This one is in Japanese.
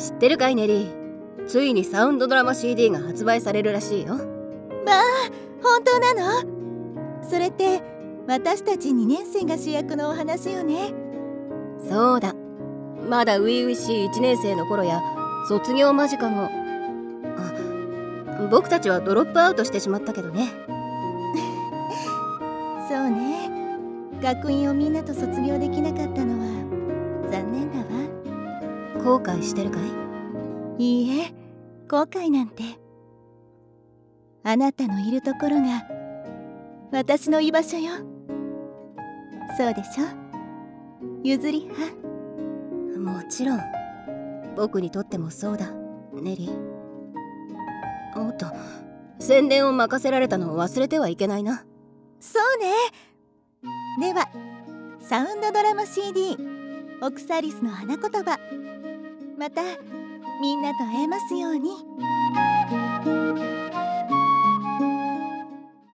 知ってるかいネリー、ついにサウンドドラマ CD が発売されるらしいよ。 まあ、本当なの？それって私たち2年生が主役のお話よね。 そうだ、まだ初々しい1年生の頃や卒業間近の僕たちはドロップアウトしてしまったけどね。 そうね、学院をみんなと卒業できなかったのは残念だわ。 後悔してるかい？ いいえ、後悔なんて。あなたのいるところが私の居場所よ。そうでしょ、ゆずりは。 もちろん僕にとってもそうだネリー。おっと、宣伝を任せられたのを忘れてはいけないな。 そうね。ではサウンドドラマ CD オクサリスの花言葉、またみんなと会えますように。